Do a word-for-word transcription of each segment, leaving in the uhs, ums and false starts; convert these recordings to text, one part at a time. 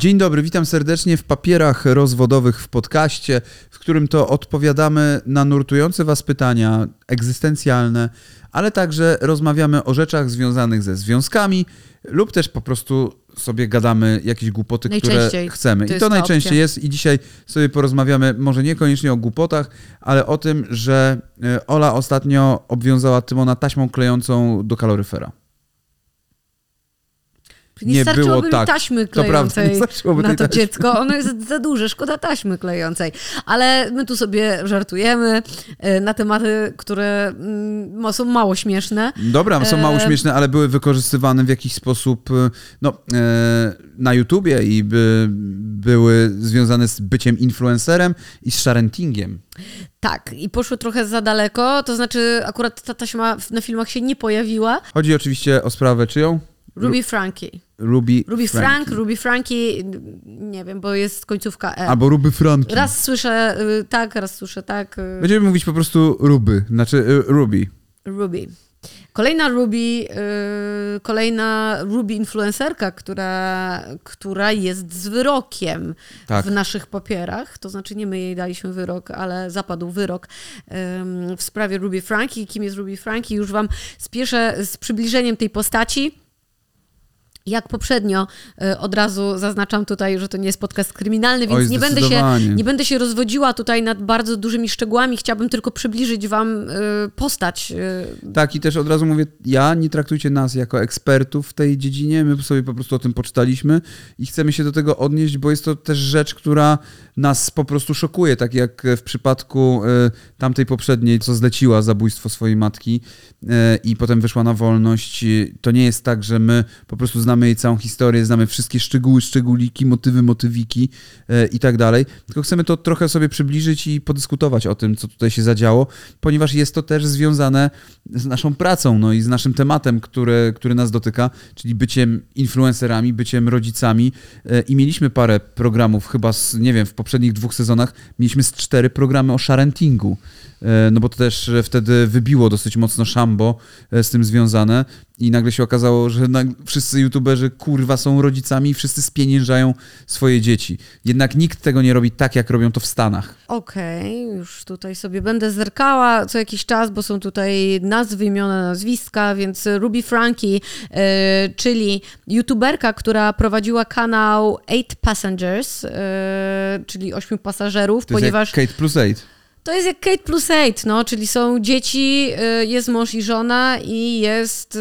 Dzień dobry, witam serdecznie w Papierach Rozwodowych w podcaście, w którym to odpowiadamy na nurtujące Was pytania egzystencjalne, ale także rozmawiamy o rzeczach związanych ze związkami lub też po prostu sobie gadamy jakieś głupoty, które chcemy. I to najczęściej jest i dzisiaj sobie porozmawiamy może niekoniecznie o głupotach, ale o tym, że Ola ostatnio obwiązała Tymona taśmą klejącą do kaloryfera. Nie, nie starczyłoby było tak. taśmy klejącej to prawda, na to dziecko. Ono jest za duże, szkoda taśmy klejącej. Ale my tu sobie żartujemy na tematy, które są mało śmieszne. Dobra, są mało śmieszne, ale były wykorzystywane w jakiś sposób no, na YouTubie i by, były związane z byciem influencerem i z sharentingiem. Tak, i poszły trochę za daleko, to znaczy akurat ta taśma na filmach się nie pojawiła. Chodzi oczywiście o sprawę czyją? Ruby Frankie. Ruby, Ruby Frankie. Frank, Ruby Frankie, nie wiem, bo jest końcówka E. Albo Ruby Frankie. Raz słyszę y, tak, raz słyszę tak. Y. Będziemy mówić po prostu Ruby, znaczy y, Ruby. Ruby. Kolejna Ruby, y, kolejna Ruby influencerka, która, która jest z wyrokiem tak. w naszych papierach. To znaczy nie my jej daliśmy wyrok, ale zapadł wyrok y, w sprawie Ruby Frankie. Kim jest Ruby Frankie? Już wam spieszę z przybliżeniem tej postaci. Jak poprzednio, od razu zaznaczam tutaj, że to nie jest podcast kryminalny, więc Oj, nie, będę się, nie będę się rozwodziła tutaj nad bardzo dużymi szczegółami. Chciałabym tylko przybliżyć wam postać. Tak, i też od razu mówię, ja nie traktujcie nas jako ekspertów w tej dziedzinie, my sobie po prostu o tym poczytaliśmy i chcemy się do tego odnieść, bo jest to też rzecz, która nas po prostu szokuje, tak jak w przypadku tamtej poprzedniej, co zleciła zabójstwo swojej matki i potem wyszła na wolność. To nie jest tak, że my po prostu znamy Znamy jej całą historię, znamy wszystkie szczegóły, szczególiki, motywy, motywiki e, i tak dalej. Tylko chcemy to trochę sobie przybliżyć i podyskutować o tym, co tutaj się zadziało, ponieważ jest to też związane z naszą pracą, no i z naszym tematem, który, który nas dotyka, czyli byciem influencerami, byciem rodzicami. E, I mieliśmy parę programów, chyba z, nie wiem, w poprzednich dwóch sezonach mieliśmy z cztery programy o sharentingu. No bo to też wtedy wybiło dosyć mocno szambo z tym związane i nagle się okazało, że wszyscy youtuberzy kurwa są rodzicami i wszyscy spieniężają swoje dzieci. Jednak nikt tego nie robi tak, jak robią to w Stanach. Okej, okay, już tutaj sobie będę zerkała co jakiś czas, bo są tutaj nazwy, imiona, nazwiska, więc Ruby Frankie, yy, czyli youtuberka, która prowadziła kanał Eight Passengers, yy, czyli ośmiu pasażerów, to ponieważ... jest jak Kate plus Eight. To jest jak Kate plus Eight, no, czyli są dzieci, jest mąż i żona i jest,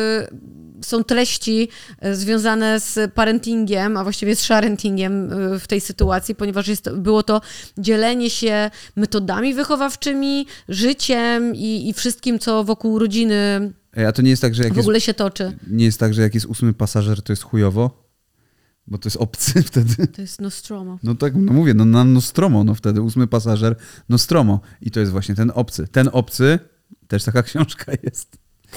są treści związane z parentingiem, a właściwie z sharentingiem w tej sytuacji, ponieważ jest, było to dzielenie się metodami wychowawczymi, życiem i, i wszystkim, co wokół rodziny a to nie jest tak, że jak w ogóle jest, się toczy. Nie jest tak, że jak jest ósmy pasażer, to jest chujowo? Bo to jest obcy wtedy. To jest Nostromo. No tak, no mówię, no na Nostromo, no wtedy ósmy pasażer Nostromo. I to jest właśnie ten obcy. Ten obcy, też taka książka jest.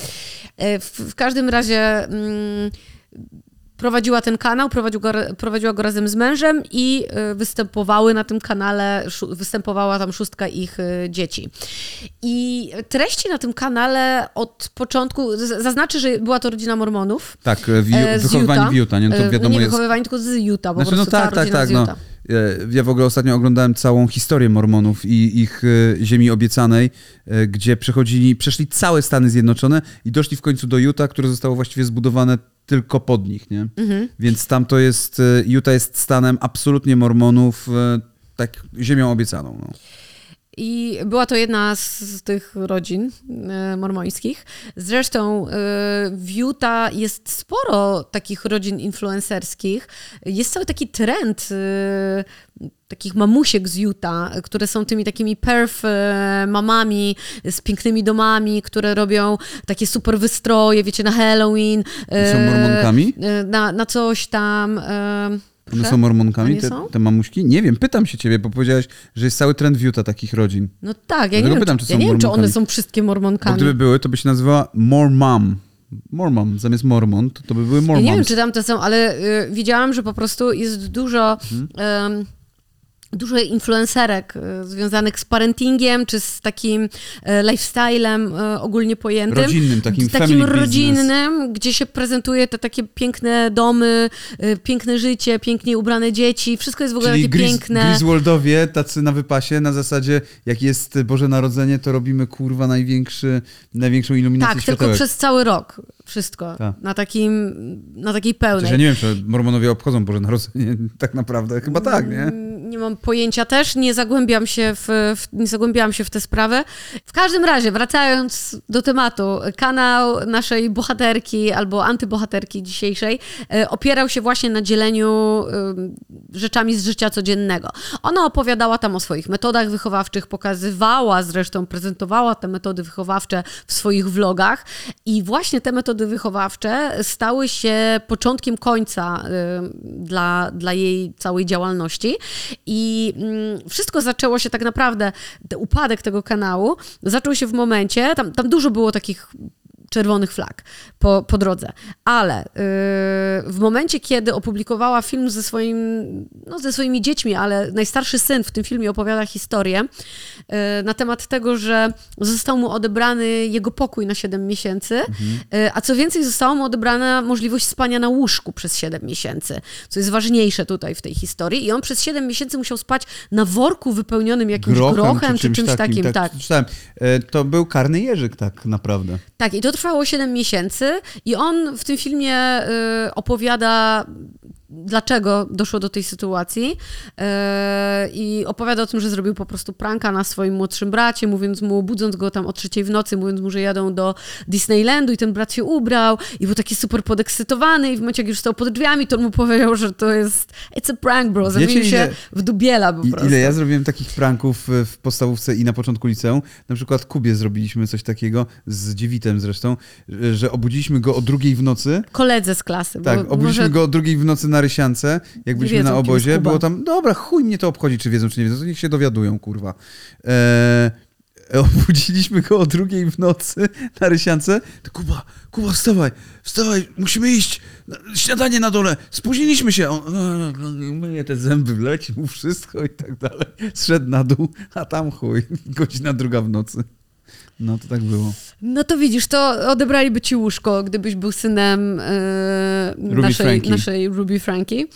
W, w każdym razie mm, prowadziła ten kanał, prowadził go, prowadziła go razem z mężem i występowały na tym kanale, występowała tam szóstka ich dzieci. I treści na tym kanale od początku, zaznaczę, że była to rodzina Mormonów. Tak, w, wychowywani w Utah, nie? No to wiadomo nie jest... wychowywani, tylko z Utah, po znaczy, prostu no tak, tak, tak, no. Ja w ogóle ostatnio oglądałem całą historię Mormonów i ich ziemi obiecanej, gdzie przechodzili, przeszli całe Stany Zjednoczone i doszli w końcu do Utah, które zostało właściwie zbudowane tylko pod nich, nie? Mhm. Więc tam to jest, Utah jest stanem absolutnie Mormonów, tak ziemią obiecaną. No. I była to jedna z tych rodzin e, mormońskich. Zresztą e, w Utah jest sporo takich rodzin influencerskich. Jest cały taki trend e, takich mamusiek z Utah, które są tymi takimi perf e, mamami z pięknymi domami, które robią takie super wystroje, wiecie, na Halloween. E, są mormonkami? E, na, na coś tam... E, One są mormonkami, te, są? te mamuśki? Nie wiem, pytam się ciebie, bo powiedziałeś, że jest cały trend w Utah takich rodzin. No tak, ja, nie wiem, pytam, czy, czy, ja nie wiem, czy one mormonkami. są wszystkie mormonkami. Bo gdyby były, to by się nazywała More Mom. More Mom, zamiast Mormon, to, to by były More Ja nie Moms. wiem, czy tam to są, ale y, widziałam, że po prostu jest dużo... Hmm. Y, dużo influencerek y, związanych z parentingiem, czy z takim y, lifestylem y, ogólnie pojętym. Rodzinnym, takim takim family rodzinnym, business. gdzie się prezentuje te takie piękne domy, y, piękne życie, pięknie ubrane dzieci, wszystko jest w ogóle Czyli takie Gris, piękne. Griswoldowie, tacy na wypasie, na zasadzie, jak jest Boże Narodzenie, to robimy, kurwa, największy, największą iluminację Tak, światełek. tylko przez cały rok wszystko. Tak. Na takim, na takiej pełnej. Przecież ja nie wiem, czy Mormonowie obchodzą Boże Narodzenie, tak naprawdę. Chyba tak, nie? Nie mam pojęcia też, nie zagłębiam się w, w, nie zagłębiałam się w tę sprawę. W każdym razie, wracając do tematu, kanał naszej bohaterki albo antybohaterki dzisiejszej e, opierał się właśnie na dzieleniu e, rzeczami z życia codziennego. Ona opowiadała tam o swoich metodach wychowawczych, pokazywała zresztą, prezentowała te metody wychowawcze w swoich vlogach i właśnie te metody wychowawcze stały się początkiem końca e, dla, dla jej całej działalności. I mm, wszystko zaczęło się tak naprawdę, ten upadek tego kanału zaczął się w momencie, tam, tam dużo było takich czerwonych flag po, po drodze, ale yy, w momencie, kiedy opublikowała film ze, swoim, no, ze swoimi dziećmi, ale najstarszy syn w tym filmie opowiada historię yy, na temat tego, że został mu odebrany jego pokój na siedem miesięcy, mhm. yy, a co więcej została mu odebrana możliwość spania na łóżku przez siedem miesięcy, co jest ważniejsze tutaj w tej historii i on przez siedem miesięcy musiał spać na worku wypełnionym jakimś grochem, grochem czy, czy czymś takim. takim tak. Tak. To był karny jeżyk tak naprawdę. Tak, i to trwało siedem miesięcy i on w tym filmie y, opowiada, dlaczego doszło do tej sytuacji yy, i opowiada o tym, że zrobił po prostu pranka na swoim młodszym bracie, mówiąc mu, budząc go tam o trzeciej w nocy, mówiąc mu, że jadą do Disneylandu i ten brat się ubrał i był taki super podekscytowany i w momencie, jak już stał pod drzwiami, to on mu powiedział, że to jest it's a prank, bro, zamienił się w dubiela po prostu. Ile ja zrobiłem takich pranków w podstawówce i na początku liceum, na przykład Kubie zrobiliśmy coś takiego, z Dziewitem zresztą, że obudziliśmy go o drugiej w nocy. Koledze z klasy. Tak, obudziliśmy może... go o drugiej w nocy na Rysiance, jak byliśmy wiedzą, na obozie, było tam, dobra, chuj mnie to obchodzi, czy wiedzą, czy nie wiedzą, to niech się dowiadują, kurwa. Eee, obudziliśmy go o drugiej w nocy na Rysiance, to Kuba, Kuba, wstawaj, wstawaj, musimy iść, śniadanie na dole, spóźniliśmy się. On myje te zęby, wleci mu wszystko i tak dalej. Zszedł na dół, a tam chuj, godzina druga w nocy. No to tak było. No to widzisz, to odebraliby ci łóżko, gdybyś był synem yy, naszej, naszej Ruby Frankie.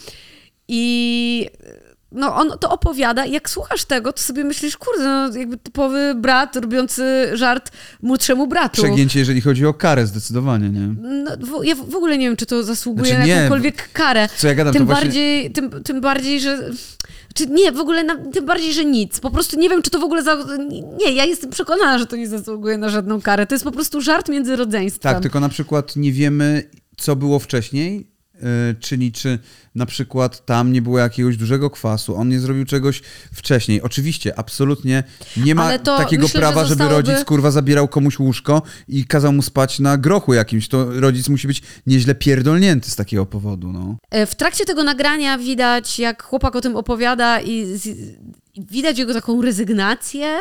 I no on to opowiada i jak słuchasz tego, to sobie myślisz, kurde, no jakby typowy brat robiący żart młodszemu bratu. Przegięcie, jeżeli chodzi o karę, zdecydowanie, nie? No, w, ja w ogóle nie wiem, czy to zasługuje znaczy, na jakąkolwiek karę. Co ja gadam, tym, to bardziej, właśnie... tym, tym bardziej, że... Czy nie, w ogóle, na, tym bardziej, że nic. Po prostu nie wiem, czy to w ogóle... Za, nie, ja jestem przekonana, że to nie zasługuje na żadną karę. To jest po prostu żart między rodzeństwem. Tak, tylko na przykład nie wiemy, co było wcześniej, yy, czyli czy na przykład tam nie było jakiegoś dużego kwasu, on nie zrobił czegoś wcześniej. Oczywiście, absolutnie nie ma takiego myślę, prawa, żeby zostałoby... rodzic, kurwa, zabierał komuś łóżko i kazał mu spać na grochu jakimś. To rodzic musi być nieźle pierdolnięty z takiego powodu, no. W trakcie tego nagrania widać, jak chłopak o tym opowiada i... Z... Widać jego taką rezygnację mhm.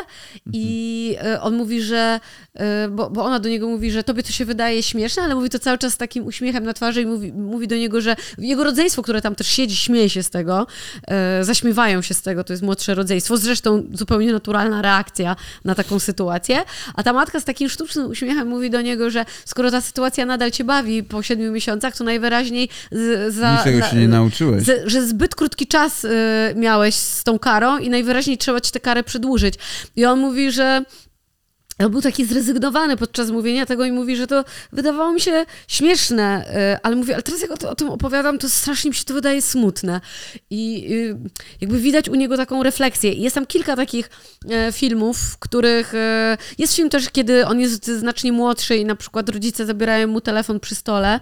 i on mówi, że, bo, bo ona do niego mówi, że tobie to się wydaje śmieszne, ale mówi to cały czas z takim uśmiechem na twarzy i mówi, mówi do niego, że jego rodzeństwo, które tam też siedzi, śmieje się z tego, zaśmiewają się z tego, to jest młodsze rodzeństwo, zresztą zupełnie naturalna reakcja na taką sytuację, a ta matka z takim sztucznym uśmiechem mówi do niego, że skoro ta sytuacja nadal cię bawi po siedmiu miesiącach, to najwyraźniej z, za, niczego się nie nauczyłeś. Z, że zbyt krótki czas y, miałeś z tą karą i najwyraźniej wyraźniej trzeba ci tę karę przedłużyć. I on mówi, że on był taki zrezygnowany podczas mówienia tego i mówi, że to wydawało mi się śmieszne, ale mówi, ale teraz jak o, to, o tym opowiadam, to strasznie mi się to wydaje smutne. I jakby widać u niego taką refleksję. Jest tam kilka takich filmów, w których jest film też, kiedy on jest znacznie młodszy i na przykład rodzice zabierają mu telefon przy stole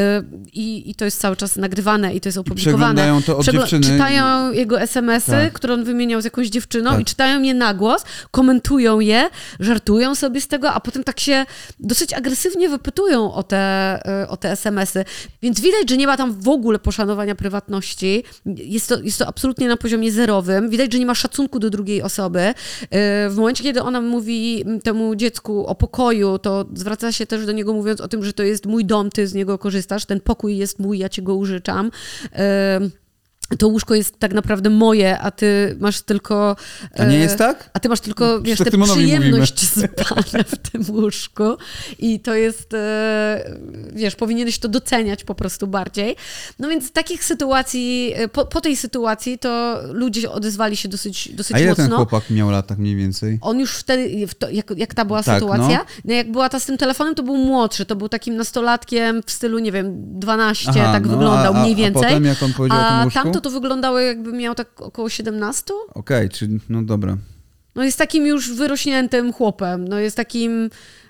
i, i to jest cały czas nagrywane i to jest opublikowane. Przeglądają to od Przegl- dziewczyny. Czytają jego es em esy, tak. które on wymieniał z jakąś dziewczyną tak. i czytają je na głos, komentują je, żartują sobie z tego, a potem tak się dosyć agresywnie wypytują o te, o te es em esy. Więc widać, że nie ma tam w ogóle poszanowania prywatności. Jest to, jest to absolutnie na poziomie zerowym. Widać, że nie ma szacunku do drugiej osoby. W momencie, kiedy ona mówi temu dziecku o pokoju, to zwraca się też do niego mówiąc o tym, że to jest mój dom, ty z niego korzystasz, ten pokój jest mój, ja ci go użyczam. to łóżko jest tak naprawdę moje, a ty masz tylko... A nie jest tak? A ty masz tylko, wiesz, tę przyjemność spania w tym łóżku i to jest, wiesz, powinieneś to doceniać po prostu bardziej. No więc takich sytuacji, po, po tej sytuacji to ludzie odezwali się dosyć, dosyć mocno. A ile mocno. Ten chłopak miał lat tak mniej więcej? On już wtedy, jak, jak ta była tak, sytuacja, no. no jak była ta z tym telefonem, to był młodszy, to był takim nastolatkiem w stylu, nie wiem, dwanaście, Aha, tak no, wyglądał a, mniej więcej. A potem jak on powiedział a o tym łóżku? Tamto to wyglądało jakby miał tak około siedemnaście. Okej, okay, czyli no dobra. No jest takim już wyrośniętym chłopem, no jest takim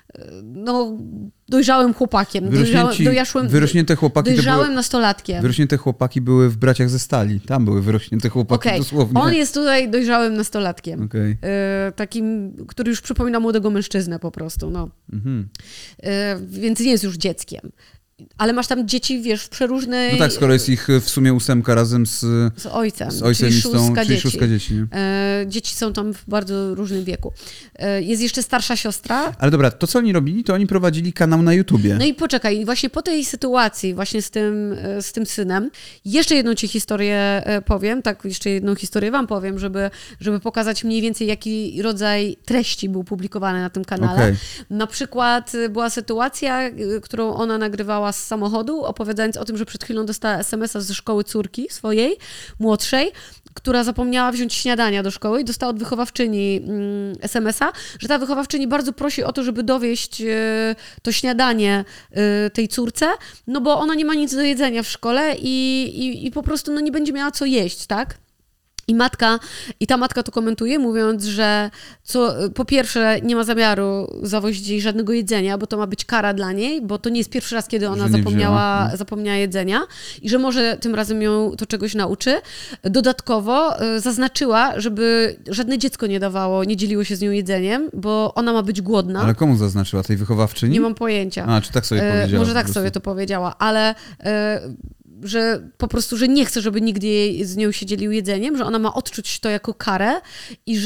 no dojrzałym chłopakiem. Dojrzałym, dojaszłym, wyrośnięte chłopaki dojrzałym były, nastolatkiem. Wyrośnięte chłopaki były w Braciach ze Stali. Tam były wyrośnięte chłopaki okay. dosłownie. On jest tutaj dojrzałym nastolatkiem. Okay. Y, takim, który już przypomina młodego mężczyznę po prostu. No. Mhm. Y, więc nie jest już dzieckiem. Ale masz tam dzieci, wiesz, w przeróżnej... No tak, skoro jest ich w sumie ósemka razem z... Z ojcem. Z ojcem czyli i z tą, szóstka czyli dzieci. szóstka dzieci, nie? E, dzieci są tam w bardzo różnym wieku. E, jest jeszcze starsza siostra. Ale dobra, to co oni robili, to oni prowadzili kanał na YouTubie. No i poczekaj, właśnie po tej sytuacji, właśnie z tym, z tym synem, jeszcze jedną ci historię powiem, tak, jeszcze jedną historię wam powiem, żeby, żeby pokazać mniej więcej, jaki rodzaj treści był publikowany na tym kanale. Okay. Na przykład była sytuacja, którą ona nagrywała z samochodu, opowiadając o tym, że przed chwilą dostała es em es a ze szkoły córki swojej, młodszej, która zapomniała wziąć śniadania do szkoły i dostała od wychowawczyni mm, es em es a, że ta wychowawczyni bardzo prosi o to, żeby dowieść y, to śniadanie y, tej córce, no bo ona nie ma nic do jedzenia w szkole i, i, i po prostu no, nie będzie miała co jeść, tak? I matka, i ta matka to komentuje, mówiąc, że co, po pierwsze nie ma zamiaru zawozić jej żadnego jedzenia, bo to ma być kara dla niej, bo to nie jest pierwszy raz, kiedy ona zapomniała, zapomniała jedzenia i że może tym razem ją to czegoś nauczy. Dodatkowo y, zaznaczyła, żeby żadne dziecko nie dawało, nie dzieliło się z nią jedzeniem, bo ona ma być głodna. Ale komu zaznaczyła? Tej wychowawczyni? Nie mam pojęcia. A, czy tak sobie powiedziała? Y, może tak sobie to powiedziała, ale... Y, że po prostu, że nie chce, żeby nigdy jej, z nią się dzielił jedzeniem, że ona ma odczuć to jako karę i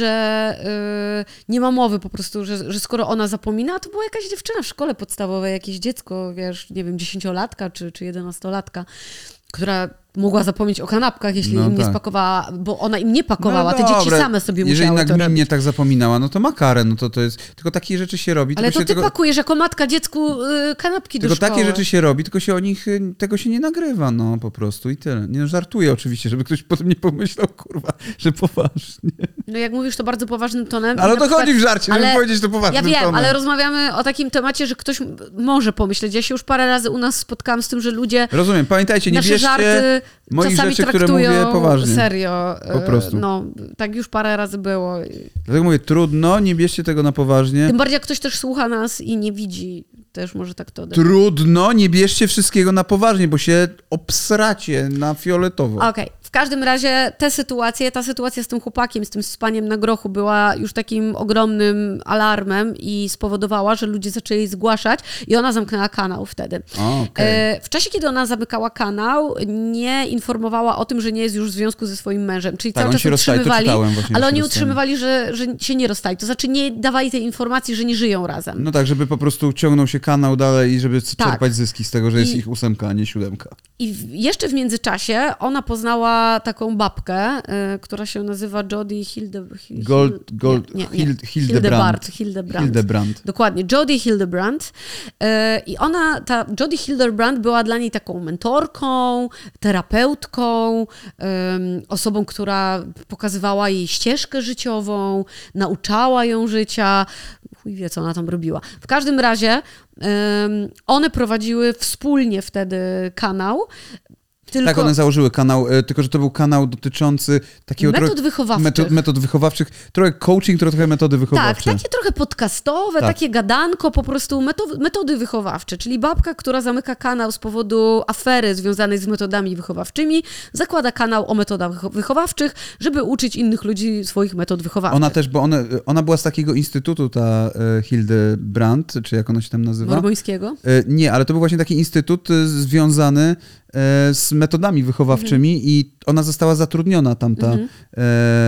że yy, nie ma mowy po prostu, że, że skoro ona zapomina, to była jakaś dziewczyna w szkole podstawowej, jakieś dziecko, wiesz, nie wiem, dziesięciolatka czy, czy jedenastolatka, która mogła zapomnieć o kanapkach, jeśli no im nie tak. spakowała, bo ona im nie pakowała, no te dzieci dobre. same sobie Jeżeli musiały to robić. Jeżeli tak zapominała, no to ma karę, no to to jest, tylko takie rzeczy się robi. Ale to ty tego, pakujesz jako matka dziecku y, kanapki do tylko szkoły. Tylko takie rzeczy się robi, tylko się o nich, tego się nie nagrywa, no po prostu i tyle. Nie, no, żartuję oczywiście, żeby ktoś potem nie pomyślał, kurwa, że poważnie. No jak mówisz to bardzo poważnym tonem. Ale to przykład, chodzi w żarcie, ale, żeby powiedzieć to poważnym tonem. Ja wiem, tonem. ale rozmawiamy o takim temacie, że ktoś może pomyśleć. Ja się już parę razy u nas spotkałam z tym, że ludzie... Rozumiem, pamiętajcie, nie nasze bierzcie żarty moich czasami rzeczy, traktują które mówię poważnie. Serio. Po prostu. No, tak już parę razy było. Dlatego mówię, trudno, nie bierzcie tego na poważnie. Tym bardziej jak ktoś też słucha nas i nie widzi, też może tak to odebrać. Trudno, nie bierzcie wszystkiego na poważnie, bo się obsracie na fioletowo. Okej. Okay. W każdym razie te sytuacje, ta sytuacja z tym chłopakiem, z tym spaniem na grochu była już takim ogromnym alarmem i spowodowała, że ludzie zaczęli zgłaszać i ona zamknęła kanał wtedy. O, okay. W czasie, kiedy ona zamykała kanał, nie informowała o tym, że nie jest już w związku ze swoim mężem, czyli tak, cały czas się utrzymywali, rozstali, właśnie, ale oni utrzymywali, że, że się nie rozstali, to znaczy nie dawali tej informacji, że nie żyją razem. No tak, żeby po prostu ciągnął się kanał dalej i żeby tak. czerpać zyski z tego, że jest I, ich ósemka, a nie siódemka. I w, jeszcze w międzyczasie ona poznała taką babkę, y, która się nazywa Jodie Hilde... Hil, Gold, Gold, nie, nie, Hild, nie. Hildebrand. Hildebrand. Hildebrand. Dokładnie, Jodie Hildebrand. Y, I ona, ta Jodie Hildebrand była dla niej taką mentorką, terapeutką, y, osobą, która pokazywała jej ścieżkę życiową, nauczała ją życia. Chuj wie, co ona tam robiła. W każdym razie um, one prowadziły wspólnie wtedy kanał. Tylko... Tak, one założyły kanał, tylko że to był kanał dotyczący takiego... Metod trochę, wychowawczych. Metod, metod wychowawczych. Trochę coaching, trochę metody wychowawcze. Tak, takie trochę podcastowe, tak. takie gadanko, po prostu metody, metody wychowawcze. Czyli babka, która zamyka kanał z powodu afery związanej z metodami wychowawczymi, zakłada kanał o metodach wychowawczych, żeby uczyć innych ludzi swoich metod wychowawczych. Ona też, bo one, ona była z takiego instytutu, ta e, Hildebrand, czy jak ona się tam nazywa? Mormońskiego? E, nie, ale to był właśnie taki instytut e, związany z metodami wychowawczymi mhm. i ona została zatrudniona tam, ta, mhm. e,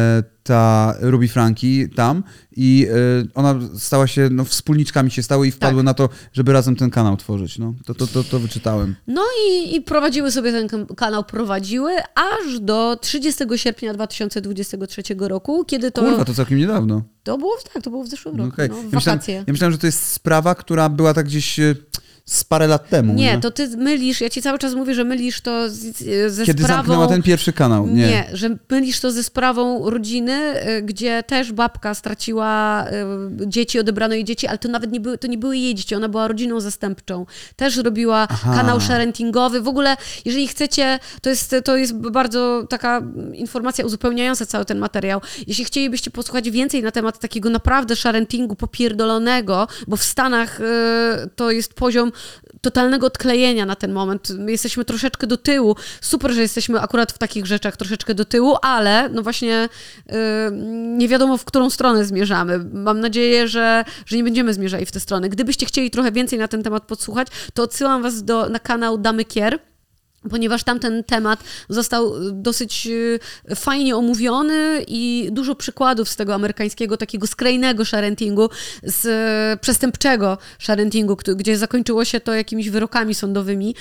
ta Ruby Franki tam i y, ona stała się, no wspólniczkami się stały i wpadły tak. na to, żeby razem ten kanał tworzyć. No, to, to, to, to wyczytałem. No i, i prowadziły sobie ten kanał, prowadziły aż do trzydziestego sierpnia dwa tysiące dwudziestego trzeciego roku, kiedy to... Kurwa, to całkiem niedawno. To było, tak, to było w zeszłym roku, okay. no, w ja wakacje. Myślałem, ja myślałem, że to jest sprawa, która była tak gdzieś... z parę lat temu. Nie, nie, to ty mylisz, ja ci cały czas mówię, że mylisz to z, ze Kiedy sprawą... zamknęła ten pierwszy kanał. Nie. nie, że mylisz to ze sprawą rodziny, gdzie też babka straciła dzieci, odebrano jej dzieci, ale to nawet nie były, to nie były jej dzieci, ona była rodziną zastępczą. Też robiła Aha. kanał sharentingowy. W ogóle, jeżeli chcecie, to jest, to jest bardzo taka informacja uzupełniająca cały ten materiał. Jeśli chcielibyście posłuchać więcej na temat takiego naprawdę sharentingu popierdolonego, bo w Stanach y, to jest poziom totalnego odklejenia na ten moment. My jesteśmy troszeczkę do tyłu. Super, że jesteśmy akurat w takich rzeczach troszeczkę do tyłu, ale no właśnie yy, nie wiadomo, w którą stronę zmierzamy. Mam nadzieję, że, że nie będziemy zmierzali w tę stronę. Gdybyście chcieli trochę więcej na ten temat podsłuchać, to odsyłam was do, na kanał Damy Kier, ponieważ tamten temat został dosyć fajnie omówiony i dużo przykładów z tego amerykańskiego, takiego skrajnego sharentingu, z przestępczego sharentingu, gdzie zakończyło się to jakimiś wyrokami sądowymi,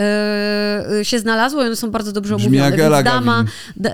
się znalazło i one są bardzo dobrze Brzmi omówione. jak Ela Gavin.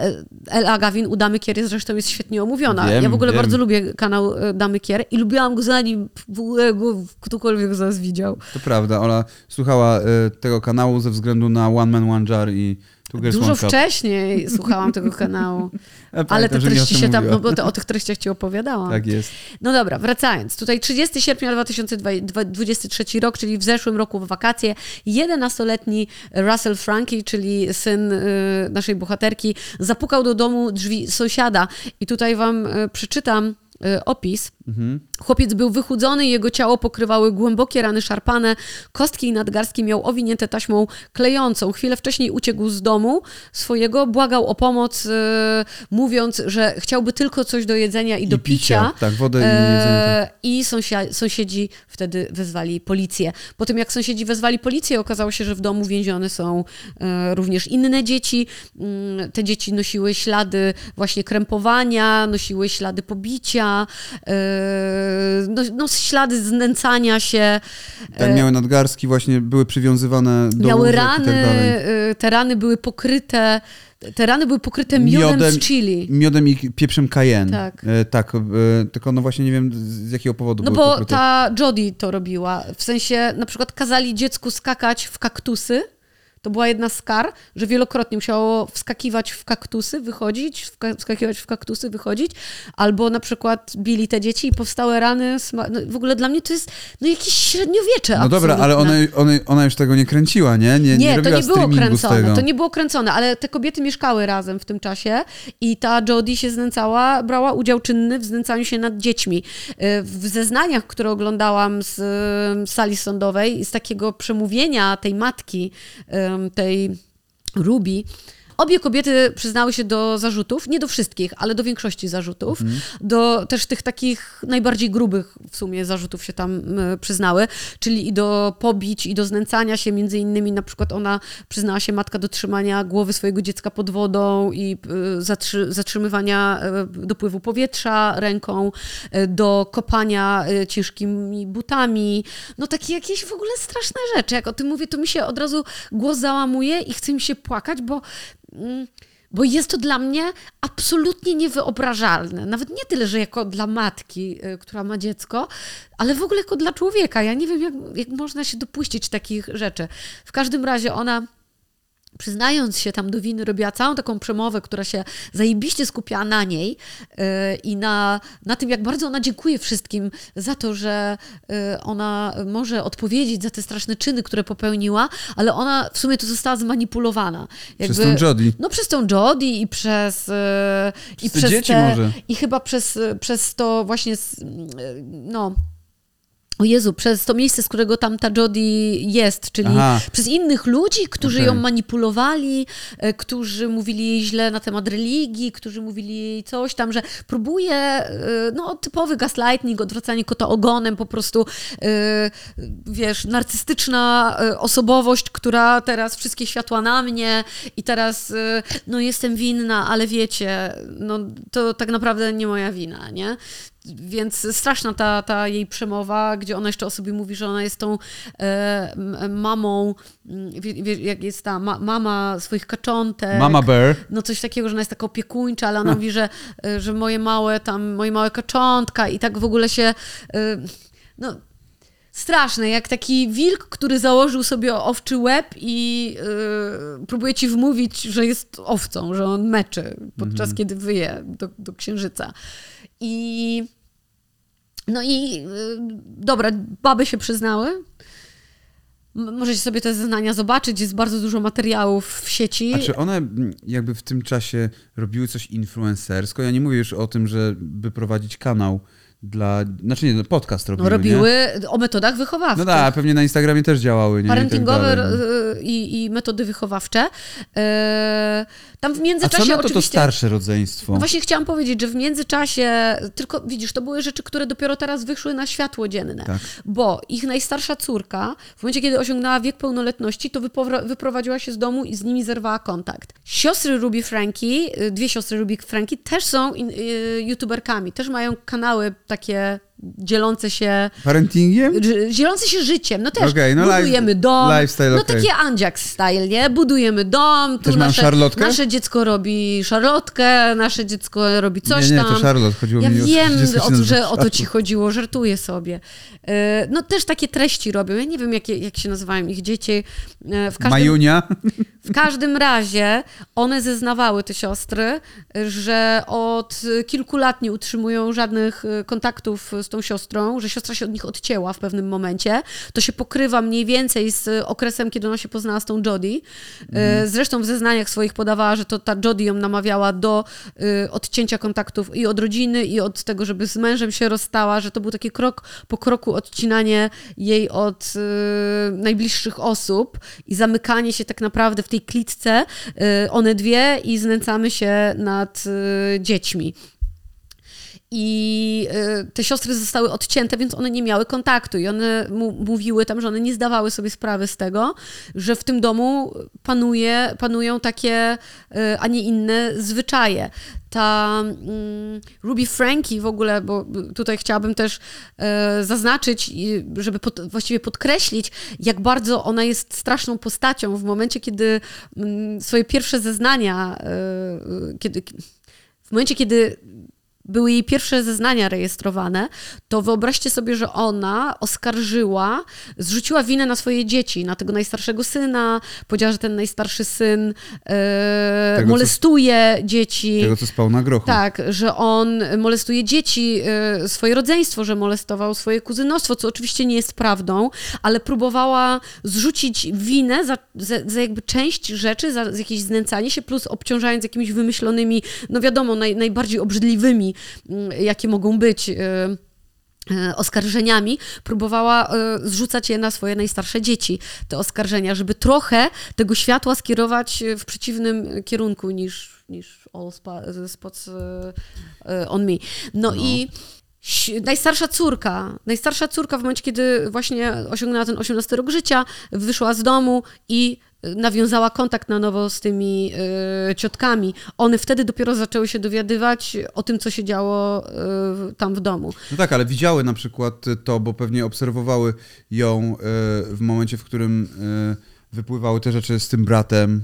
Ela Gavin u Damy Kier zresztą jest świetnie omówiona. Wiem, ja w ogóle wiem. bardzo lubię kanał Damy Kier i lubiłam go zanim w ogóle go ktokolwiek z nas widział. To prawda, Ola słuchała y, tego kanału ze względu na One Man One Jar i Two Girls Dużo One Cup. wcześniej słuchałam tego kanału. Ja Ale te pamiętam, treści się tam, mówiła. no bo to, o tych treściach ci opowiadałam. Tak jest. No dobra, wracając. Tutaj trzydziestego sierpnia dwa tysiące dwudziestego trzeciego rok, czyli w zeszłym roku w wakacje, jedenastoletni Russell Franke, czyli syn y, naszej bohaterki, zapukał do domu drzwi sąsiada. I tutaj wam y, przeczytam y, opis. Mhm. Chłopiec był wychudzony, jego ciało pokrywały głębokie rany szarpane, kostki i nadgarstki miał owinięte taśmą klejącą. Chwilę wcześniej uciekł z domu swojego, błagał o pomoc, e, mówiąc, że chciałby tylko coś do jedzenia i, I do picia. picia. Tak, wodę i jedzenie. Tak. I sąsia- sąsiedzi wtedy wezwali policję. Po tym jak sąsiedzi wezwali policję, okazało się, że w domu więzione są e, również inne dzieci. Mm, te dzieci nosiły ślady właśnie krępowania, nosiły ślady pobicia, e, No, no, ślady znęcania się. Tak, miały nadgarstki, właśnie były przywiązywane do miały łóżek rany, i tak dalej. te rany były pokryte, te rany były pokryte miodem, miodem z chili. Miodem i pieprzem cayenne. Tak. E, tak, e, tylko no właśnie nie wiem z jakiego powodu No były bo pokryte. ta Jodie to robiła. W sensie na przykład kazali dziecku skakać w kaktusy. To była jedna z kar, że wielokrotnie musiało wskakiwać w kaktusy, wychodzić, wka- wskakiwać w kaktusy, wychodzić, albo na przykład bili te dzieci i powstałe rany. Sma- no w ogóle dla mnie to jest no jakieś średniowiecze. No dobra, ale ona, ona, ona już tego nie kręciła, nie? Nie, nie, nie to nie było kręcone, z tego. to nie było kręcone, ale te kobiety mieszkały razem w tym czasie i ta Jodie się znęcała, brała udział czynny w znęcaniu się nad dziećmi. W zeznaniach, które oglądałam z sali sądowej, z takiego przemówienia tej matki, tej Ruby, obie kobiety przyznały się do zarzutów, nie do wszystkich, ale do większości zarzutów. Mhm. Do też tych takich najbardziej grubych w sumie zarzutów się tam y, przyznały, czyli i do pobić, i do znęcania się, między innymi na przykład ona przyznała się, matka, do trzymania głowy swojego dziecka pod wodą i y, zatrzy, zatrzymywania y, dopływu powietrza ręką, y, do kopania y, ciężkimi butami. No takie jakieś w ogóle straszne rzeczy. Jak o tym mówię, to mi się od razu głos załamuje i chce mi się płakać, bo Bo jest to dla mnie absolutnie niewyobrażalne. Nawet nie tyle, że jako dla matki, która ma dziecko, ale w ogóle jako dla człowieka. Ja nie wiem, jak, jak można się dopuścić takich rzeczy. W każdym razie ona, przyznając się tam do winy, robiła całą taką przemowę, która się zajebiście skupiała na niej yy, i na, na tym, jak bardzo ona dziękuje wszystkim za to, że yy, ona może odpowiedzieć za te straszne czyny, które popełniła, ale ona w sumie to została zmanipulowana. Jakby, przez tą Jodie. No przez tą Jodie i przez... Yy, przez i te przez dzieci te, może. I chyba przez, przez to właśnie... Yy, no... O Jezu, przez to miejsce, z którego tam ta Jodie jest, czyli Aha. przez innych ludzi, którzy okay. ją manipulowali, e, którzy mówili jej źle na temat religii, którzy mówili jej coś tam, że próbuje, e, no typowy gaslighting, odwracanie kota ogonem, po prostu, e, wiesz, narcystyczna e, osobowość, która teraz wszystkie światła na mnie i teraz, e, no jestem winna, ale wiecie, no to tak naprawdę nie moja wina, nie? Więc straszna ta, ta jej przemowa, gdzie ona jeszcze o sobie mówi, że ona jest tą e, mamą, wie, jak jest ta ma, mama swoich kaczątek. Mama bear. No coś takiego, że ona jest taka opiekuńcza, ale ona mówi, że, że moje małe tam, moje małe kaczątka i tak w ogóle się, e, no straszne, jak taki wilk, który założył sobie owczy łeb i e, próbuje ci wmówić, że jest owcą, że on meczy, podczas mhm. kiedy wyje do, do księżyca. I no i yy, dobra, baby się przyznały. M- możecie sobie te zeznania zobaczyć, jest bardzo dużo materiałów w sieci. A czy one jakby w tym czasie robiły coś influencersko? Ja nie mówię już o tym, żeby prowadzić kanał dla, znaczy nie, podcast robiły, no, robiły nie? O metodach wychowawczych. No tak, pewnie na Instagramie też działały, nie? Parentingowe I, tak i, i metody wychowawcze. Yy, tam w międzyczasie A co na to oczywiście... to starsze rodzeństwo? No właśnie chciałam powiedzieć, że w międzyczasie, tylko widzisz, to były rzeczy, które dopiero teraz wyszły na światło dzienne. Tak. Bo ich najstarsza córka, w momencie, kiedy osiągnęła wiek pełnoletności, to wypowra- wyprowadziła się z domu i z nimi zerwała kontakt. Siostry Ruby Frankie, dwie siostry Ruby Frankie też są in, y, youtuberkami, też mają kanały takie dzielące się... Parentingiem? Dzielące się życiem. No też okay, no budujemy life, dom. Lifestyle, no okay. takie Andziak style, nie? Budujemy dom. Tu też nasze, mam szarlotkę? Nasze dziecko robi szarlotkę, nasze dziecko robi coś nie, nie, tam. Nie, to Charlotte. Chodziło ja mi wiem, o, o, że o to ci chodziło. Żartuję sobie. No też takie treści robią. Ja nie wiem, jak, jak się nazywają ich dzieci. W każdym, Majunia? W każdym razie one zeznawały, te siostry, że od kilku lat nie utrzymują żadnych kontaktów z tą siostrą, że siostra się od nich odcięła w pewnym momencie. To się pokrywa mniej więcej z okresem, kiedy ona się poznała z tą Jodie. Mm. Zresztą w zeznaniach swoich podawała, że to ta Jodie ją namawiała do y, odcięcia kontaktów i od rodziny, i od tego, żeby z mężem się rozstała, że to był taki krok po kroku odcinanie jej od y, najbliższych osób i zamykanie się tak naprawdę w tej klitce, y, one dwie, i znęcamy się nad y, dziećmi. I te siostry zostały odcięte, więc one nie miały kontaktu i one mu- mówiły tam, że one nie zdawały sobie sprawy z tego, że w tym domu panuje, panują takie, a nie inne zwyczaje. Ta um, Ruby Frankie w ogóle, bo tutaj chciałabym też e, zaznaczyć, żeby pod, właściwie podkreślić, jak bardzo ona jest straszną postacią w momencie, kiedy um, swoje pierwsze zeznania, e, kiedy, w momencie, kiedy były jej pierwsze zeznania rejestrowane, to wyobraźcie sobie, że ona oskarżyła, zrzuciła winę na swoje dzieci, na tego najstarszego syna, powiedziała, że ten najstarszy syn e, tego, molestuje co, dzieci. Tego, co spał na grochu. Tak, że on molestuje dzieci, e, swoje rodzeństwo, że molestował swoje kuzynostwo, co oczywiście nie jest prawdą, ale próbowała zrzucić winę za, za, za jakby część rzeczy, za, za jakieś znęcanie się, plus obciążając jakimiś wymyślonymi, no wiadomo, naj, najbardziej obrzydliwymi, jakie mogą być oskarżeniami, próbowała zrzucać je na swoje najstarsze dzieci, te oskarżenia, żeby trochę tego światła skierować w przeciwnym kierunku niż, niż all spots on me. No, no. i najstarsza córka, najstarsza córka w momencie, kiedy właśnie osiągnęła ten osiemnasty rok życia, wyszła z domu i nawiązała kontakt na nowo z tymi y, ciotkami. One wtedy dopiero zaczęły się dowiadywać o tym, co się działo y, tam w domu. No tak, ale widziały na przykład to, bo pewnie obserwowały ją y, w momencie, w którym y, wypływały te rzeczy z tym bratem.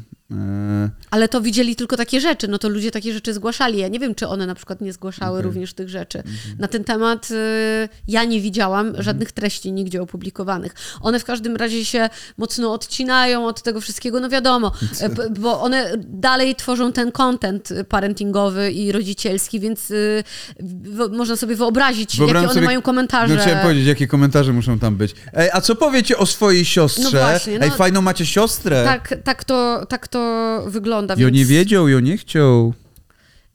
Ale to widzieli tylko takie rzeczy, no to ludzie takie rzeczy zgłaszali. Ja nie wiem, czy one na przykład nie zgłaszały okay. również tych rzeczy. Mm-hmm. Na ten temat y, ja nie widziałam mm-hmm. żadnych treści nigdzie opublikowanych. One w każdym razie się mocno odcinają od tego wszystkiego, no wiadomo, p- bo one dalej tworzą ten content parentingowy i rodzicielski, więc y, w, można sobie wyobrazić, Wyobrażam jakie one sobie, mają komentarze. No chciałem powiedzieć, jakie komentarze muszą tam być. Ej, a co powiecie o swojej siostrze? No właśnie, no, Ej, fajną macie siostrę. Tak, tak to, tak to wygląda. Jo więc... nie wiedział, jo nie chciał.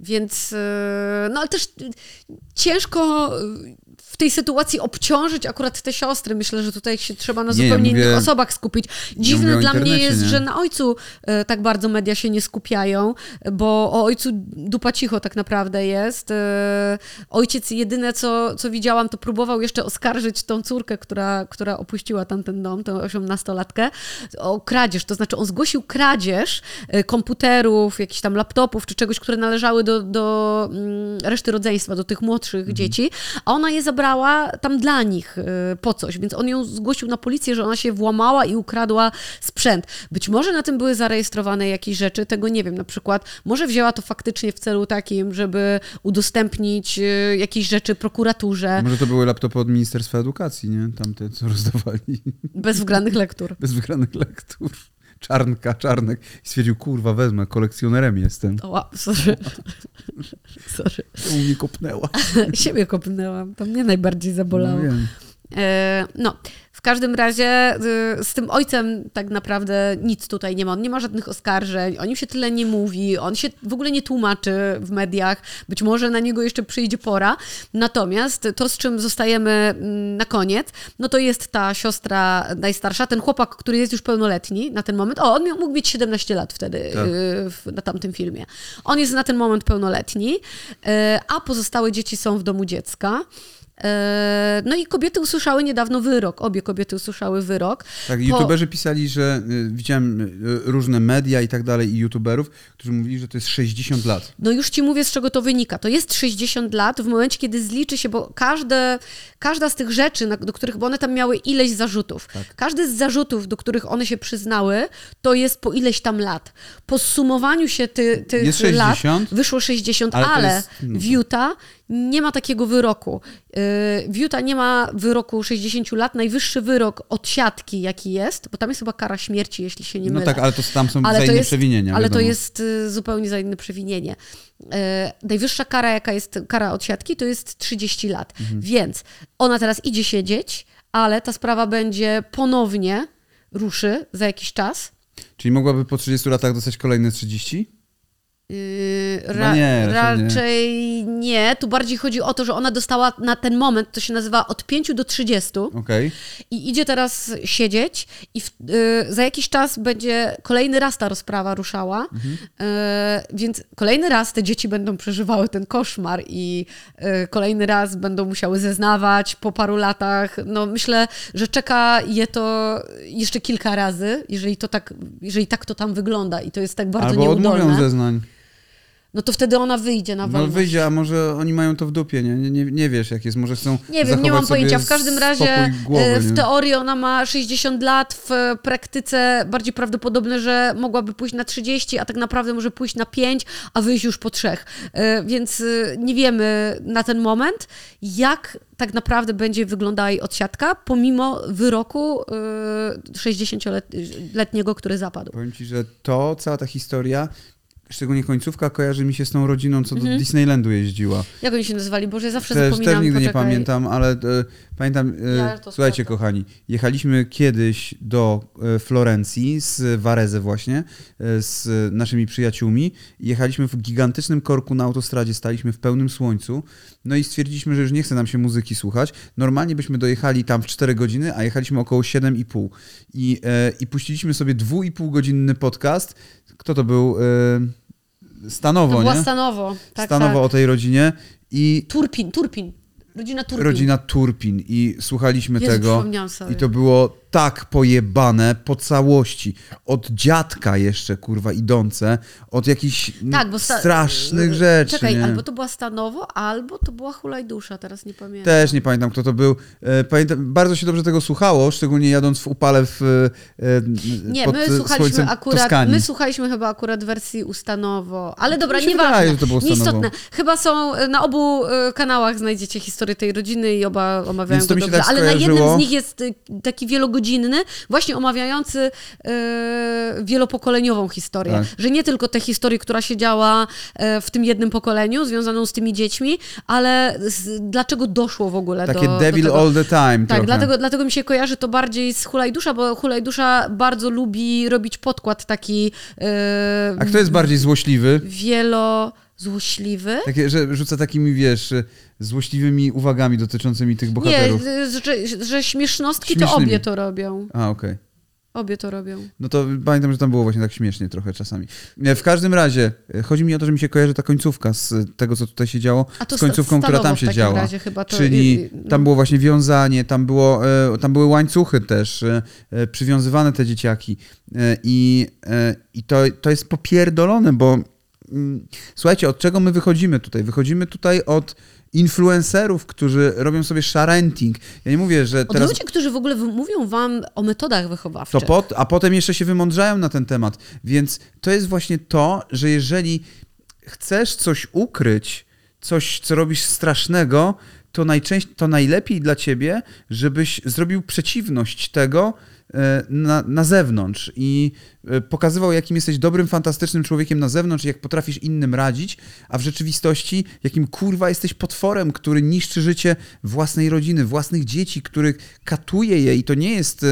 Więc, no ale też ciężko w tej sytuacji obciążyć akurat te siostry. Myślę, że tutaj się trzeba na nie, zupełnie ja mówię, innych osobach skupić. Dziwne ja dla mnie jest, nie? że na ojcu e, tak bardzo media się nie skupiają, bo o ojcu dupa cicho tak naprawdę jest. E, ojciec jedyne, co, co widziałam, to próbował jeszcze oskarżyć tą córkę, która, która opuściła tamten dom, tę osiemnastolatkę, o kradzież. To znaczy on zgłosił kradzież e, komputerów, jakichś tam laptopów, czy czegoś, które należały do, do mm, reszty rodzeństwa, do tych młodszych mhm. dzieci, a ona je zabrała tam dla nich po coś, więc on ją zgłosił na policję, że ona się włamała i ukradła sprzęt. Być może na tym były zarejestrowane jakieś rzeczy, tego nie wiem, na przykład może wzięła to faktycznie w celu takim, żeby udostępnić jakieś rzeczy prokuraturze. A może to były laptopy od Ministerstwa Edukacji, nie? Tamte, co rozdawali. Bez wygranych lektur. Bez wygranych lektur. Czarnka, Czarnek. I stwierdził, kurwa, wezmę, kolekcjonerem jestem. O, wow, sorry. sorry. To mnie kopnęła. Siebie kopnęłam. To mnie najbardziej zabolało. No, wiem. E, no, w każdym razie y, z tym ojcem tak naprawdę nic tutaj nie ma. On nie ma żadnych oskarżeń, o nim się tyle nie mówi, on się w ogóle nie tłumaczy w mediach. Być może na niego jeszcze przyjdzie pora. Natomiast to, z czym zostajemy na koniec, no to jest ta siostra najstarsza, ten chłopak, który jest już pełnoletni na ten moment. O, on miał, mógł mieć siedemnaście lat wtedy tak. y, w, na tamtym filmie. On jest na ten moment pełnoletni, y, a pozostałe dzieci są w domu dziecka. No i kobiety usłyszały niedawno wyrok. Obie kobiety usłyszały wyrok. Tak, youtuberzy po... pisali, że y, widziałem y, różne media i tak dalej i youtuberów, którzy mówili, że to jest sześćdziesiąt lat. No już ci mówię, z czego to wynika. To jest sześćdziesiąt lat w momencie, kiedy zliczy się, bo każde, każda z tych rzeczy, na, do których, bo one tam miały ileś zarzutów. Tak. Każdy z zarzutów, do których one się przyznały, to jest po ileś tam lat. Po zsumowaniu się ty, tych jest lat sześćdziesiąt, wyszło sześćdziesiąt, ale, ale jest... w Utah nie ma takiego wyroku. W Utah nie ma wyroku sześćdziesiąt lat. Najwyższy wyrok od siatki, jaki jest, bo tam jest chyba kara śmierci, jeśli się nie mylę. No tak, ale to tam są ale za to inne jest, przewinienia. Ale wiadomo. to jest zupełnie za inne przewinienie. Najwyższa kara, jaka jest kara od siatki, to jest trzydzieści lat. Mhm. Więc ona teraz idzie siedzieć, ale ta sprawa będzie ponownie ruszy za jakiś czas. Czyli mogłaby po trzydziestu latach dostać kolejne trzydzieści? Yy, ra- nie, raczej nie. nie. Tu bardziej chodzi o to, że ona dostała na ten moment, to się nazywa od pięciu do trzydziestu. Okay. I idzie teraz siedzieć i w, yy, za jakiś czas będzie kolejny raz ta rozprawa ruszała. Mhm. Yy, więc kolejny raz te dzieci będą przeżywały ten koszmar i yy, kolejny raz będą musiały zeznawać po paru latach. No myślę, że czeka je to jeszcze kilka razy, jeżeli to tak, jeżeli tak to tam wygląda i to jest tak bardzo Albo nieudolne. Albo odmówią zeznań. No to wtedy ona wyjdzie na wolność. No wyjdzie, a może oni mają to w dupie, nie, nie, nie wiesz jak jest, może chcą Nie wiem, nie mam pojęcia. W każdym razie głowy, w teorii ona ma sześćdziesiąt lat, w praktyce bardziej prawdopodobne, że mogłaby pójść na trzydzieści, a tak naprawdę może pójść na pięć, a wyjść już po trzech. Więc nie wiemy na ten moment, jak tak naprawdę będzie wyglądała jej odsiadka, pomimo wyroku sześćdziesięcioletniego, który zapadł. Powiem ci, że to, cała ta historia, szczególnie końcówka, kojarzy mi się z tą rodziną, co do mhm. Disneylandu jeździła. Jak oni się nazywali? Boże, ja zawsze też, zapominam. Też nigdy poczekaj. nie pamiętam, ale e, pamiętam, e, ja słuchajcie kochani, jechaliśmy kiedyś do e, Florencji z Varese właśnie, e, z naszymi przyjaciółmi. Jechaliśmy w gigantycznym korku na autostradzie, staliśmy w pełnym słońcu, no i stwierdziliśmy, że już nie chce nam się muzyki słuchać. Normalnie byśmy dojechali tam w cztery godziny, a jechaliśmy około siedem i pół. I, e, i puściliśmy sobie dwu i pół godzinny podcast. Kto to był? E, Stanowo, to była nie? Stanowo. Tak, Stanowo tak. o tej rodzinie. I Turpin, Turpin. Rodzina Turpin. Rodzina Turpin. I słuchaliśmy Jezu, tego. sobie. I to było tak pojebane po całości. Od dziadka jeszcze, kurwa, idące. Od jakichś tak, bo sta- strasznych rzeczy. Czekaj, nie? albo to była Stanowo, albo to była Hulajdusza, teraz nie pamiętam. Też nie pamiętam, kto to był. Pamiętam, bardzo się dobrze tego słuchało, szczególnie jadąc w upale w Nie, pod my słuchaliśmy akurat, Toskanii. my słuchaliśmy chyba akurat wersji Ustanowo, ale dobra, mi się nieważne, wydaje, że to było nieistotne. Chyba są, na obu kanałach znajdziecie historię tej rodziny i oba omawiają Więc to go mi się dobrze, tak ale na skojarzyło. jednym z nich jest taki wielogodzinny, właśnie omawiający e, wielopokoleniową historię. Tak. Że nie tylko tę historię, która się działa e, w tym jednym pokoleniu, związaną z tymi dziećmi, ale z, dlaczego doszło w ogóle Takie do devil do tego. all the time. Tak, dlatego, dlatego mi się kojarzy to bardziej z Hulajdusza, bo Hulajdusza bardzo lubi robić podkład taki... E, A kto jest bardziej złośliwy? Wielo... Złośliwy? Takie, że rzuca takimi, wiesz, złośliwymi uwagami dotyczącymi tych bohaterów. Nie, że, że śmiesznostki Śmiesznymi. to obie to robią. A, okej. Okay. Obie to robią. No to pamiętam, że tam było właśnie tak śmiesznie trochę czasami. W każdym razie, chodzi mi o to, że mi się kojarzy ta końcówka z tego, co tutaj się działo, z końcówką, która tam się działa. Razie chyba to... Czyli tam było właśnie wiązanie, tam, było, tam były łańcuchy też, przywiązywane te dzieciaki. I, i to, to jest popierdolone, bo słuchajcie, od czego my wychodzimy tutaj? Wychodzimy tutaj od influencerów, którzy robią sobie sharenting. Ja nie mówię, że teraz... Od ludzi, którzy w ogóle mówią wam o metodach wychowawczych. To pot, a potem jeszcze się wymądrzają na ten temat. Więc to jest właśnie to, że jeżeli chcesz coś ukryć, coś, co robisz strasznego, to, najczęściej, to najlepiej dla ciebie, żebyś zrobił przeciwność tego na, na zewnątrz i pokazywał, jakim jesteś dobrym, fantastycznym człowiekiem na zewnątrz, jak potrafisz innym radzić, a w rzeczywistości, jakim kurwa jesteś potworem, który niszczy życie własnej rodziny, własnych dzieci, który katuje je i to nie jest...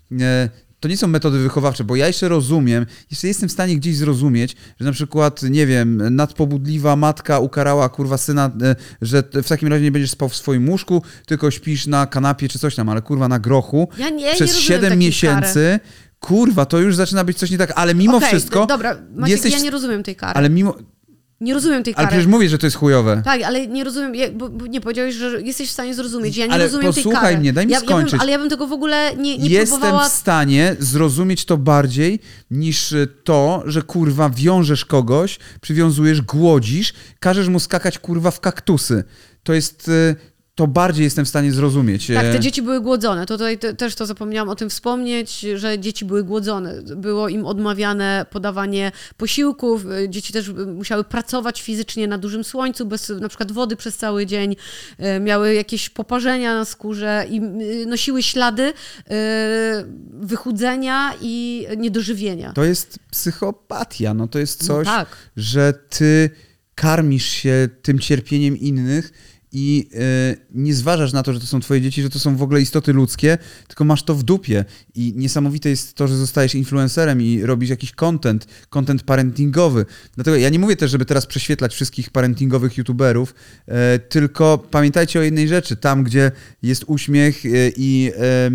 To nie są metody wychowawcze, bo ja jeszcze rozumiem, jeszcze jestem w stanie gdzieś zrozumieć, że na przykład, nie wiem, nadpobudliwa matka ukarała kurwa syna, że w takim razie nie będziesz spał w swoim łóżku, tylko śpisz na kanapie czy coś tam, ale kurwa na grochu. Ja nie, przez nie siedem miesięcy. Kary. Kurwa, to już zaczyna być coś nie tak, ale mimo okay, wszystko... Dobra, Maciek, jesteś... ja nie rozumiem tej kary. Ale mimo... Nie rozumiem tej kary. Ale przecież mówię, że to jest chujowe. Tak, ale nie rozumiem, bo, bo nie powiedziałeś, że jesteś w stanie zrozumieć. Ja nie ale rozumiem tej kary. Posłuchaj mnie, daj mi ja, skończyć. Ja bym, ale ja bym tego w ogóle nie, nie Jestem próbowała... Jestem w stanie zrozumieć to bardziej niż to, że kurwa wiążesz kogoś, przywiązujesz, głodzisz, każesz mu skakać kurwa w kaktusy. To jest... To bardziej jestem w stanie zrozumieć. Tak, te dzieci były głodzone. To tutaj te, też to zapomniałam o tym wspomnieć, że dzieci były głodzone. Było im odmawiane podawanie posiłków. Dzieci też musiały pracować fizycznie na dużym słońcu, bez na przykład wody przez cały dzień. Miały jakieś poparzenia na skórze i nosiły ślady wychudzenia i niedożywienia. To jest psychopatia. No to jest coś, no tak. że ty karmisz się tym cierpieniem innych i y, nie zważasz na to, że to są twoje dzieci, że to są w ogóle istoty ludzkie, tylko masz to w dupie. I niesamowite jest to, że zostajesz influencerem i robisz jakiś content, content parentingowy. Dlatego ja nie mówię też, żeby teraz prześwietlać wszystkich parentingowych youtuberów, y, tylko pamiętajcie o jednej rzeczy. Tam, gdzie jest uśmiech y, i...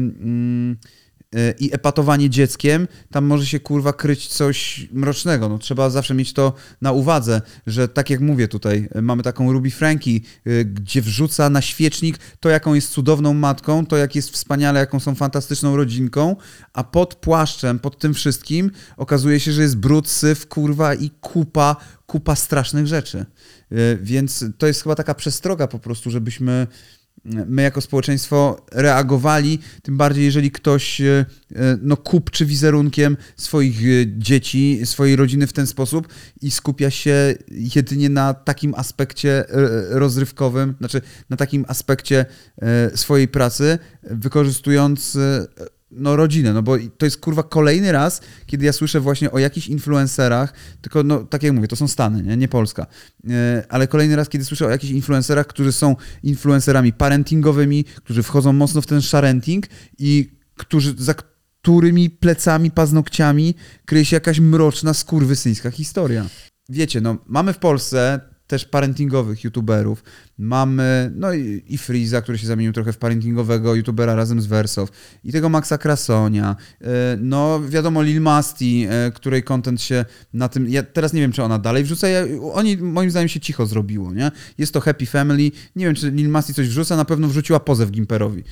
Y, y, i epatowanie dzieckiem, tam może się kurwa kryć coś mrocznego. No, trzeba zawsze mieć to na uwadze, że tak jak mówię tutaj, mamy taką Ruby Frankie, gdzie wrzuca na świecznik to, jaką jest cudowną matką, to jak jest wspaniale, jaką są fantastyczną rodzinką, a pod płaszczem, pod tym wszystkim okazuje się, że jest brud, syf, kurwa i kupa, kupa strasznych rzeczy. Więc to jest chyba taka przestroga po prostu, żebyśmy my jako społeczeństwo reagowali, tym bardziej jeżeli ktoś no, kupczy wizerunkiem swoich dzieci, swojej rodziny w ten sposób i skupia się jedynie na takim aspekcie rozrywkowym, znaczy na takim aspekcie swojej pracy, wykorzystując no rodzinę, no bo to jest kurwa kolejny raz, kiedy ja słyszę właśnie o jakichś influencerach, tylko no tak jak mówię, to są Stany, nie, nie Polska, ale kolejny raz, kiedy słyszę o jakichś influencerach, którzy są influencerami parentingowymi, którzy wchodzą mocno w ten sharenting i którzy, za którymi plecami, paznokciami kryje się jakaś mroczna, skurwysyńska historia. Wiecie, no mamy w Polsce też parentingowych youtuberów. Mamy, no i, i Freeza, który się zamienił trochę w parentingowego youtubera razem z Wersow. I tego Maxa Krasonia. No wiadomo Lil Masti, której content się na tym... Ja teraz nie wiem, czy ona dalej wrzuca. Ja, oni moim zdaniem się cicho zrobiło, nie? Jest to Happy Family. Nie wiem, czy Lil Masti coś wrzuca. Na pewno wrzuciła pozew Gimperowi.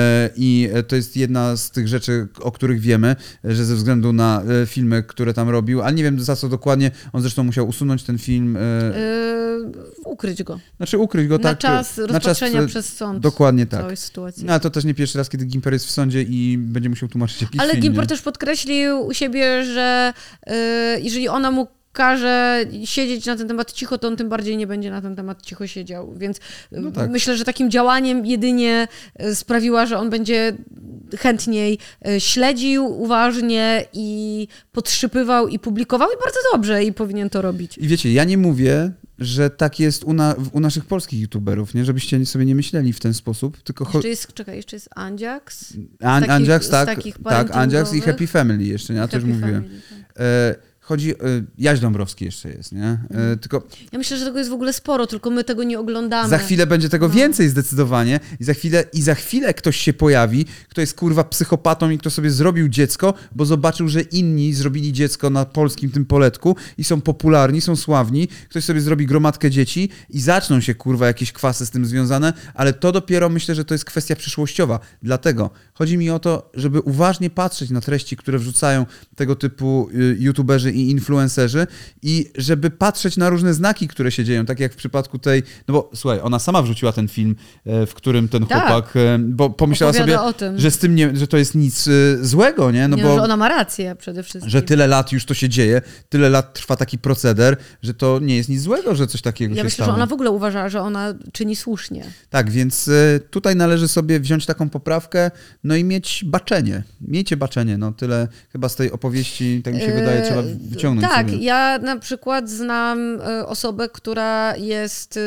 I to jest jedna z tych rzeczy, o których wiemy, że ze względu na filmy, które tam robił, ale nie wiem za co dokładnie. On zresztą musiał usunąć ten film. Yy, ukryć go. Znaczy ukryć go na tak. Czas na czas rozpatrzenia przez sąd. Dokładnie tak. Całej sytuacji. No, ale to też nie pierwszy raz, kiedy Gimper jest w sądzie i będzie musiał tłumaczyć jakiś Ale film, Gimper nie? też podkreślił u siebie, że yy, jeżeli ona mu każe siedzieć na ten temat cicho, to on tym bardziej nie będzie na ten temat cicho siedział. Więc no tak. Myślę, że takim działaniem jedynie sprawiła, że on będzie chętniej śledził uważnie i podszypywał i publikował i bardzo dobrze i powinien to robić. I wiecie, ja nie mówię, że tak jest u, na, u naszych polskich youtuberów, nie? Żebyście sobie nie myśleli w ten sposób, tylko... Jeszcze jest, czekaj, jeszcze jest Andziax? An, Andziax, tak, tak, Andziax i Happy Family jeszcze, nie? Ja też mówiłem. Tak. chodzi... Jaś Dąbrowski jeszcze jest, nie? Tylko... Ja myślę, że tego jest w ogóle sporo, tylko my tego nie oglądamy. Za chwilę będzie tego no. więcej zdecydowanie i za chwilę, i za chwilę ktoś się pojawi, kto jest kurwa psychopatą i kto sobie zrobił dziecko, bo zobaczył, że inni zrobili dziecko na polskim tym poletku i są popularni, są sławni. Ktoś sobie zrobi gromadkę dzieci i zaczną się kurwa jakieś kwasy z tym związane, ale to dopiero myślę, że to jest kwestia przyszłościowa. Dlatego chodzi mi o to, żeby uważnie patrzeć na treści, które wrzucają tego typu youtuberzy i influencerzy i żeby patrzeć na różne znaki, które się dzieją, tak jak w przypadku tej, no bo słuchaj, ona sama wrzuciła ten film, w którym ten tak. chłopak, bo pomyślała Opowiada sobie, że z tym nie, że to jest nic złego, nie? No nie, bo, że ona ma rację przede wszystkim. Że tyle lat już to się dzieje, tyle lat trwa taki proceder, że to nie jest nic złego, że coś takiego ja się myślę, stało. że ona w ogóle uważa, że ona czyni słusznie. Tak, więc tutaj należy sobie wziąć taką poprawkę, no i mieć baczenie. Miejcie baczenie, no tyle chyba z tej opowieści, tak mi się wydaje, trzeba wyciągnąć Tak, sobie. ja na przykład znam osobę, która jest,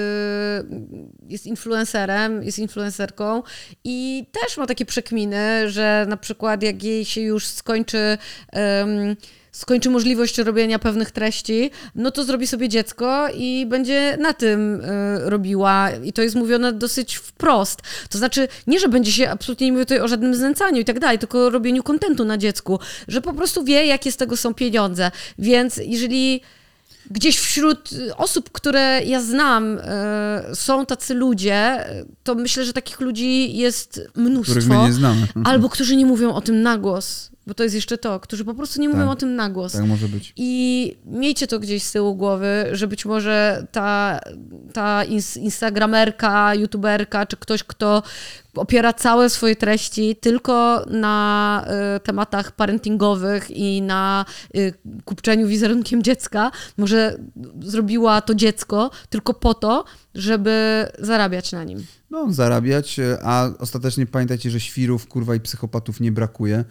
jest influencerem, jest influencerką i też ma takie przekminy, że na przykład jak jej się już skończy... Um, skończy możliwość robienia pewnych treści, no to zrobi sobie dziecko i będzie na tym y, robiła. I to jest mówione dosyć wprost. To znaczy, nie, że będzie się absolutnie nie mówi tutaj o żadnym znęcaniu i tak dalej, tylko o robieniu kontentu na dziecku, że po prostu wie, jakie z tego są pieniądze. Więc jeżeli gdzieś wśród osób, które ja znam, y, są tacy ludzie, to myślę, że takich ludzi jest mnóstwo. Których my nie znamy. Albo którzy nie mówią o tym na głos. Bo to jest jeszcze to, którzy po prostu nie mówią tak, o tym na głos. Tak może być. I miejcie to gdzieś z tyłu głowy, że być może ta, ta instagramerka, youtuberka, czy ktoś, kto opiera całe swoje treści tylko na y, tematach parentingowych i na y, kupczeniu wizerunkiem dziecka, może zrobiła to dziecko tylko po to, żeby zarabiać na nim. No, zarabiać, a ostatecznie pamiętajcie, że świrów, kurwa i psychopatów nie brakuje.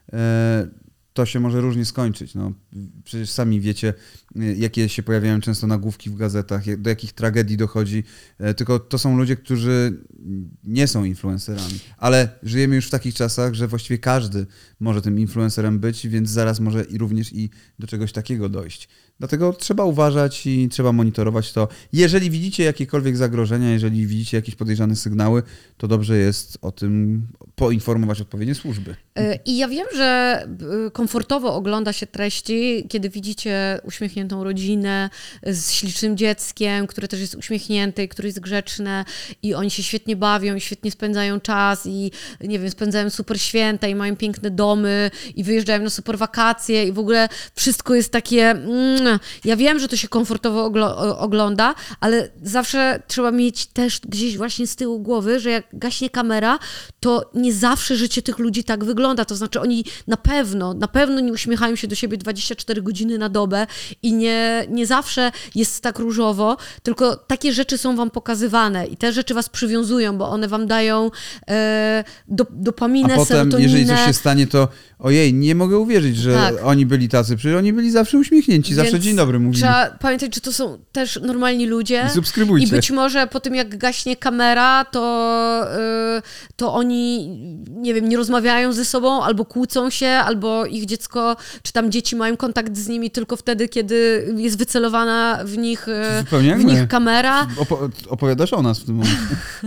To się może różnie skończyć. No, przecież sami wiecie, jakie się pojawiają często nagłówki w gazetach, do jakich tragedii dochodzi. Tylko to są ludzie, którzy nie są influencerami. Ale żyjemy już w takich czasach, że właściwie każdy może tym influencerem być, więc zaraz może i również i do czegoś takiego dojść. Dlatego trzeba uważać i trzeba monitorować to. Jeżeli widzicie jakiekolwiek zagrożenia, jeżeli widzicie jakieś podejrzane sygnały, to dobrze jest o tym poinformować odpowiednie służby. I ja wiem, że komfortowo ogląda się treści, kiedy widzicie uśmiechniętą rodzinę z ślicznym dzieckiem, które też jest uśmiechnięte i które jest grzeczne i oni się świetnie bawią i świetnie spędzają czas i nie wiem, spędzają super święta i mają piękne domy i wyjeżdżają na super wakacje i w ogóle wszystko jest takie... Mm, ja wiem, że to się komfortowo oglo- ogląda, ale zawsze trzeba mieć też gdzieś właśnie z tyłu głowy, że jak gaśnie kamera, to nie zawsze życie tych ludzi tak wygląda. To znaczy oni na pewno, na pewno nie uśmiechają się do siebie dwadzieścia cztery godziny na dobę i nie, nie zawsze jest tak różowo, tylko takie rzeczy są wam pokazywane i te rzeczy was przywiązują, bo one wam dają e, do, dopaminę, a potem, serotoninę. Jeżeli coś się stanie, to ojej, nie mogę uwierzyć, że tak. oni byli tacy, przecież oni byli zawsze uśmiechnięci, Więc zawsze dzień dobry mówili. Trzeba pamiętać, że to są też normalni ludzie. I subskrybujcie. I być może po tym, jak gaśnie kamera, to, yy, to oni, nie wiem, nie rozmawiają ze sobą, albo kłócą się, albo ich dziecko, czy tam dzieci mają kontakt z nimi tylko wtedy, kiedy jest wycelowana w nich, yy, w nich kamera. Opo- opowiadasz o nas w tym momencie.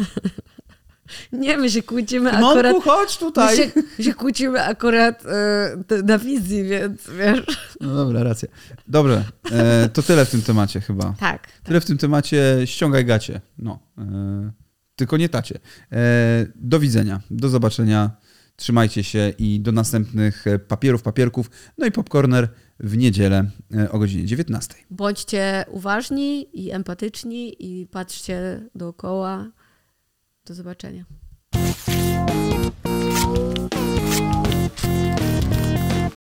Nie, my się kłócimy Tymonku, akurat... chodź tutaj! My się, my się kłócimy akurat y, na wizji, więc wiesz... No dobra, racja. Dobrze, e, to tyle w tym temacie chyba. Tak. Tyle w tym temacie, ściągaj gacie. No, e, tylko nie tacie. E, do widzenia, do zobaczenia, trzymajcie się i do następnych papierów, papierków, no i Popcorner w niedzielę o godzinie dziewiętnastej. Bądźcie uważni i empatyczni i patrzcie dookoła. Do zobaczenia.